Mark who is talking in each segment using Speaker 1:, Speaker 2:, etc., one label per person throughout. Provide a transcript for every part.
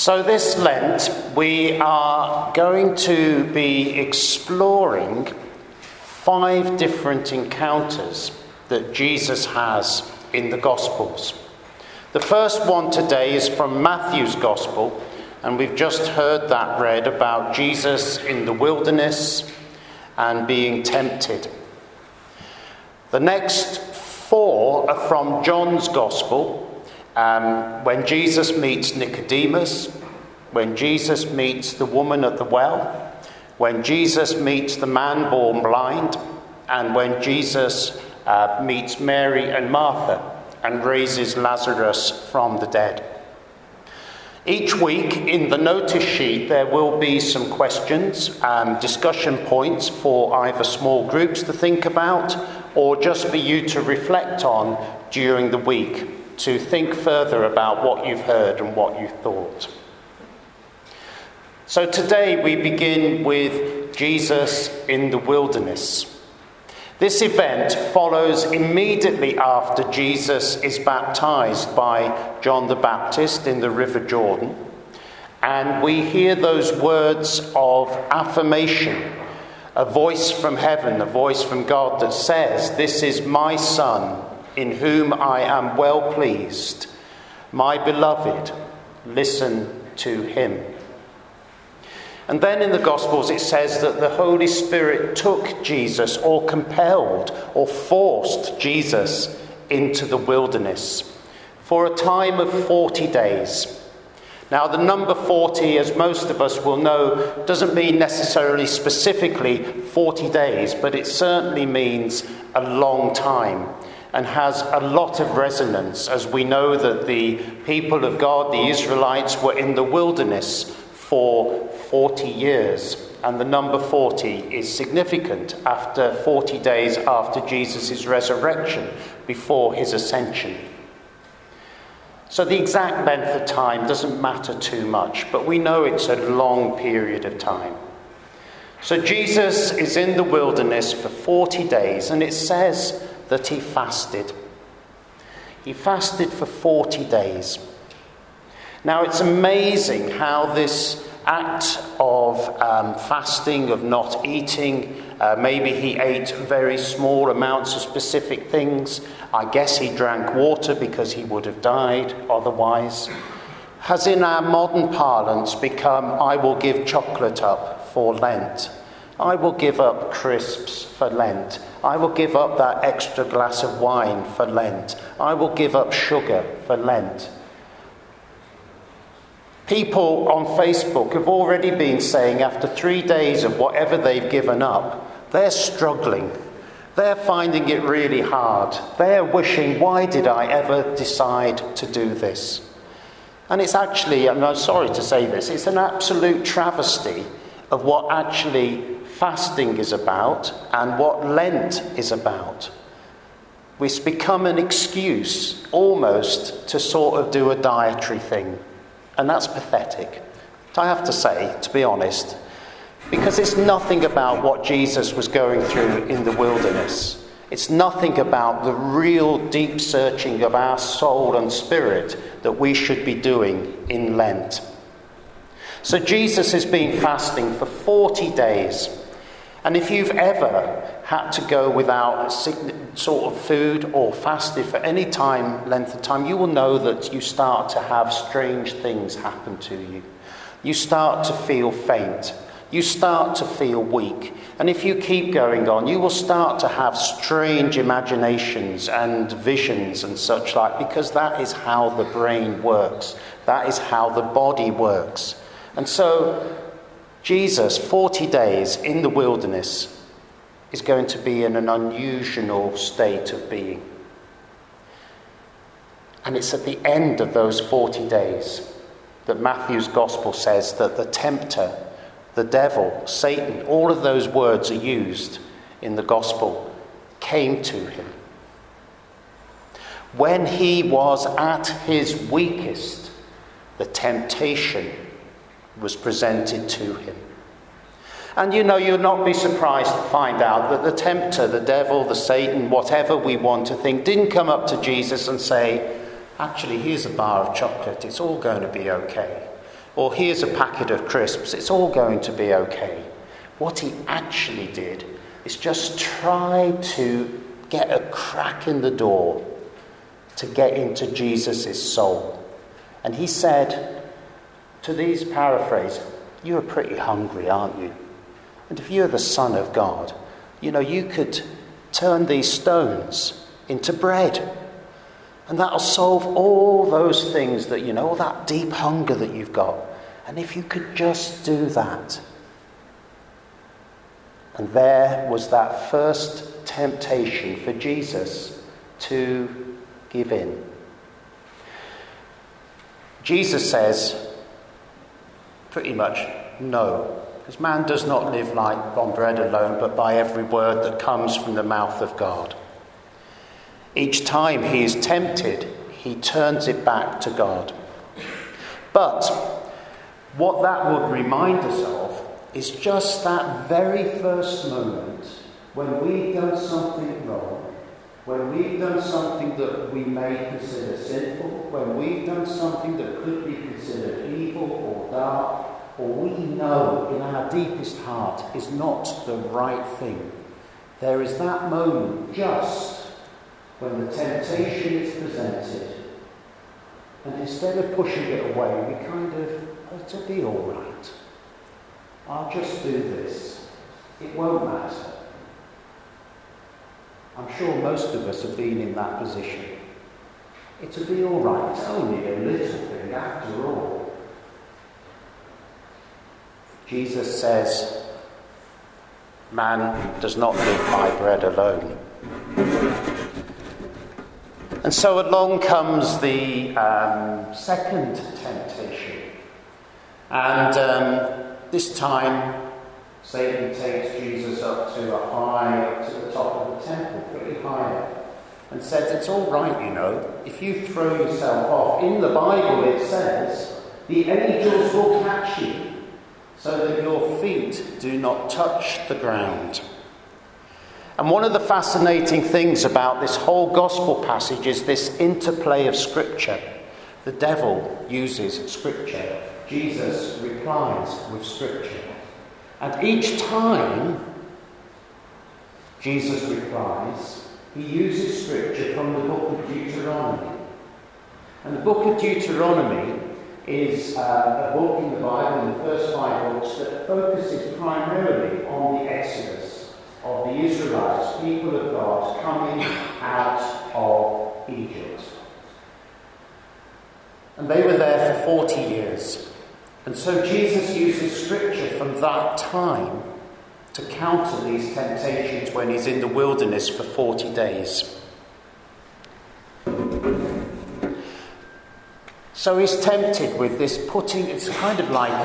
Speaker 1: So this Lent, we are going to be exploring 5 different encounters that Jesus has in the Gospels. The first one today is from Matthew's Gospel, and we've just heard that read about Jesus in the wilderness and being tempted. The next 4 are from John's Gospel, when Jesus meets Nicodemus, when Jesus meets the woman at the well, when Jesus meets the man born blind, and when Jesus meets Mary and Martha and raises Lazarus from the dead. Each week in the notice sheet there will be some questions, discussion points for either small groups to think about or just for you to reflect on during the week, to think further about what you've heard and what you've thought. So today we begin with Jesus in the wilderness. This event follows immediately after Jesus is baptized by John the Baptist in the River Jordan. And we hear those words of affirmation, a voice from heaven, a voice from God that says, "This is my Son, in whom I am well pleased. My beloved, listen to him." And then in the Gospels it says that the Holy Spirit took Jesus, or compelled, or forced Jesus into the wilderness for a time of 40 days. Now the number 40, as most of us will know, doesn't mean necessarily specifically 40 days, but it certainly means a long time and has a lot of resonance, as we know that the people of God, the Israelites, were in the wilderness for 40 years, and the number 40 is significant after 40 days after Jesus' resurrection, before his ascension. So the exact length of time doesn't matter too much, but we know it's a long period of time. So Jesus is in the wilderness for 40 days, and it says that he fasted. He fasted for 40 days. Now it's amazing how this act of fasting, of not eating, maybe he ate very small amounts of specific things. I guess he drank water because he would have died otherwise. Has in our modern parlance become, I will give chocolate up for Lent. I will give up crisps for Lent. I will give up that extra glass of wine for Lent. I will give up sugar for Lent. People on Facebook have already been saying after 3 days of whatever they've given up, they're struggling. They're finding it really hard. They're wishing, why did I ever decide to do this? And it's actually, I'm sorry to say this, it's an absolute travesty of what actually fasting is about and what Lent is about. It's become an excuse almost to sort of do a dietary thing. And that's pathetic, I have to say, to be honest, because it's nothing about what Jesus was going through in the wilderness. It's nothing about the real deep searching of our soul and spirit that we should be doing in Lent. So Jesus has been fasting for 40 days. And if you've ever had to go without sort of food or fasted for any length of time, you will know that you start to have strange things happen to you. You start to feel faint. You start to feel weak. And if you keep going on, you will start to have strange imaginations and visions and such like, because that is how the brain works. That is how the body works. And so Jesus, 40 days in the wilderness, is going to be in an unusual state of being. And it's at the end of those 40 days that Matthew's Gospel says that the tempter, the devil, Satan, all of those words are used in the Gospel, came to him. When he was at his weakest, the temptation was presented to him. And you'll not be surprised to find out that the tempter, the devil, the Satan, whatever we want to think, didn't come up to Jesus and say, actually, here's a bar of chocolate, it's all going to be okay. or here's a packet of crisps, it's all going to be okay. What he actually did is just try to get a crack in the door to get into Jesus' soul. And he said, to these paraphrase, "You're pretty hungry, aren't you? And if you're the Son of God, you could turn these stones into bread. And that'll solve all those things that, all that deep hunger that you've got. And if you could just do that." And there was that first temptation for Jesus to give in. Jesus says, pretty much, no. Because man does not live on bread alone, but by every word that comes from the mouth of God. Each time he is tempted, he turns it back to God. But what that would remind us of is just that very first moment when we've done something wrong, when we've done something that we may consider sinful, when we've done something that could be considered evil or dark, or we know in our deepest heart is not the right thing. There is that moment just when the temptation is presented, and instead of pushing it away, we kind of, it'll be all right. I'll just do this. It won't matter. I'm sure most of us have been in that position. It'll be all right. It's only a little thing after all. Jesus says, man does not live by bread alone. And so along comes the second temptation. And this time, Satan takes Jesus up to the top of the temple, pretty high, and says, it's all right, if you throw yourself off. In the Bible it says, the angels will catch you, so that your feet do not touch the ground. And one of the fascinating things about this whole gospel passage is this interplay of Scripture. The devil uses Scripture. Jesus replies with Scripture. And each time Jesus replies, he uses Scripture from the book of Deuteronomy. And the book of Deuteronomy is a book in the Bible, in the first 5 books, that focuses primarily on the Exodus of the Israelites, people of God, coming out of Egypt. And they were there for 40 years. And so Jesus uses Scripture from that time to counter these temptations when he's in the wilderness for 40 days. So he's tempted with this it's kind of like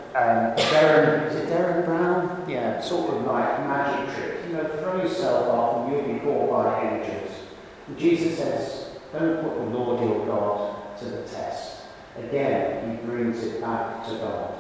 Speaker 1: Derren Brown? Yeah, sort of like a magic trick. Throw yourself off and you'll be caught by angels. And Jesus says, don't put the Lord your God to the test. Again, he brings it back to God.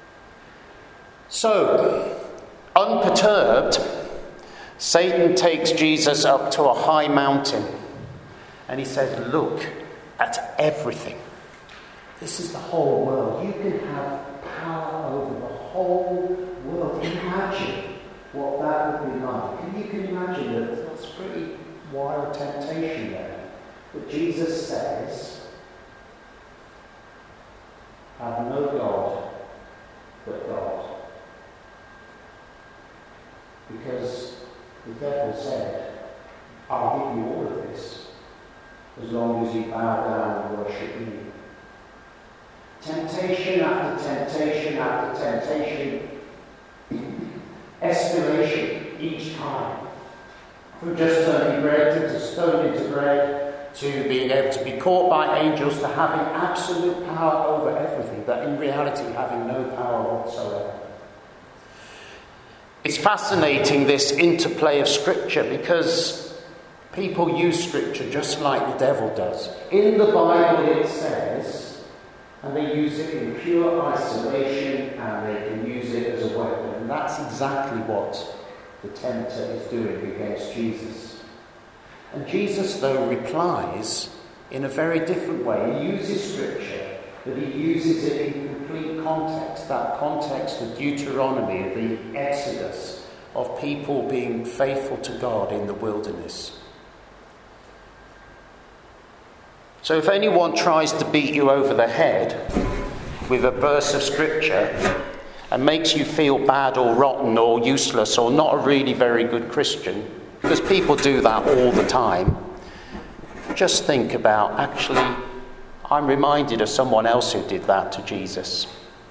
Speaker 1: So, unperturbed, Satan takes Jesus up to a high mountain and he says, look at everything. This is the whole world. You can have power over the whole world. Imagine what that would be like. And you can imagine that that's a pretty wild temptation there. But Jesus says, have no God but God. Because the devil said, I'll give you all of this as long as you bow down and worship me. Temptation after temptation after temptation. Escalation each time. From just turning bread to stone into bread, to being able to be caught by angels, to having absolute power over everything, but in reality having no power whatsoever. It's fascinating, this interplay of Scripture, because people use Scripture just like the devil does. In the Bible it says, and they use it in pure isolation, and they can use it as a weapon. And that's exactly what the tempter is doing against Jesus. And Jesus, though, replies in a very different way. He uses Scripture, but he uses it in complete context, that context of Deuteronomy, of the Exodus, of people being faithful to God in the wilderness. So if anyone tries to beat you over the head with a verse of scripture and makes you feel bad or rotten or useless or not a really very good Christian, because people do that all the time, just think about, actually, I'm reminded of someone else who did that to Jesus.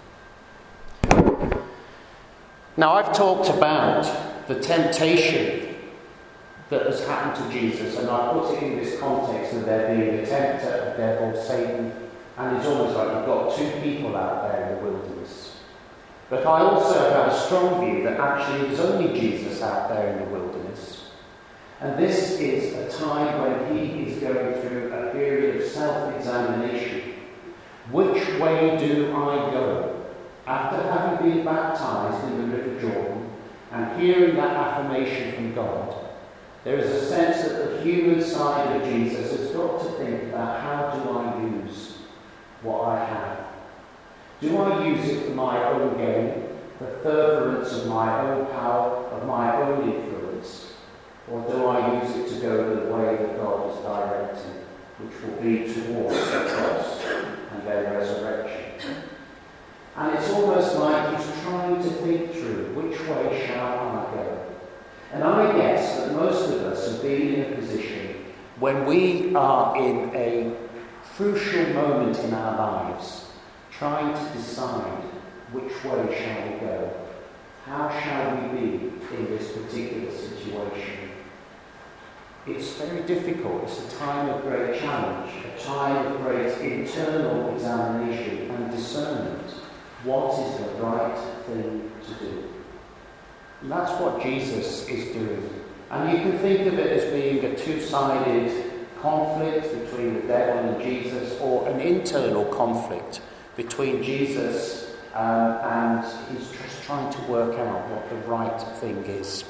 Speaker 1: Now, I've talked about the temptation that has happened to Jesus, and I put it in this context of there being the tempter, the devil, Satan, and it's almost like you've got two people out there in the wilderness. But I also have a strong view that actually there's only Jesus out there in the wilderness. And this is a time when he is going through a period of self-examination. Which way do I go? After having been baptized in the River Jordan and hearing that affirmation from God, there is a sense that the human side of Jesus has got to think about, how do I use what I have? Do I use it for my own gain, for furtherance of my own power, of my own influence? Or do I use it to go the way that God is directing, which will be towards the cross and then resurrection? And it's almost like he's trying to think through, which way shall I go? And I guess that most of us have been in a position when we are in a crucial moment in our lives, trying to decide which way shall we go. How shall we be in this particular situation? It's very difficult. It's a time of great challenge, a time of great internal examination and discernment. What is the right thing to do? And that's what Jesus is doing. And you can think of it as being a two-sided conflict between the devil and Jesus, or an internal conflict between Jesus and he's just trying to work out what the right thing is.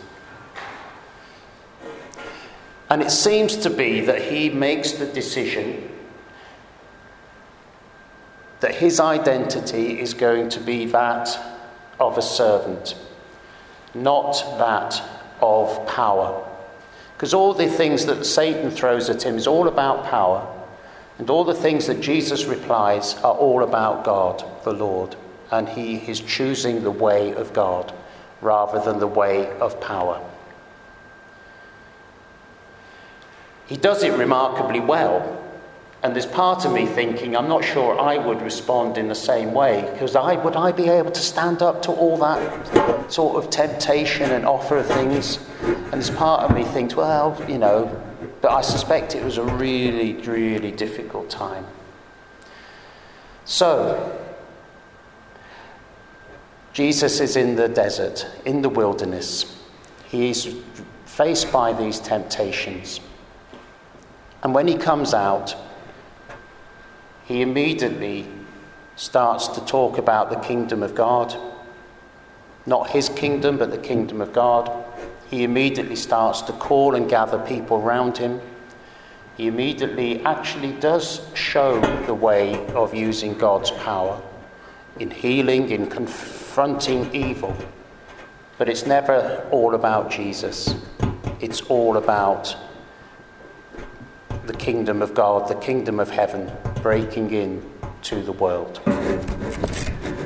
Speaker 1: And it seems to be that he makes the decision that his identity is going to be that of a servant, not that of power. Because all the things that Satan throws at him is all about power, and all the things that Jesus replies are all about God, the Lord, and he is choosing the way of God rather than the way of power. He does it remarkably well. And there's part of me thinking, I'm not sure I would respond in the same way, because would I be able to stand up to all that sort of temptation and offer of things? And there's part of me thinks, well, but I suspect it was a really, really difficult time. So, Jesus is in the desert, in the wilderness. He is faced by these temptations. And when he comes out, he immediately starts to talk about the kingdom of God. Not his kingdom, but the kingdom of God. He immediately starts to call and gather people around him. He immediately actually does show the way of using God's power in healing, in confronting evil. But it's never all about Jesus. It's all about the kingdom of God, the kingdom of heaven, breaking in to the world.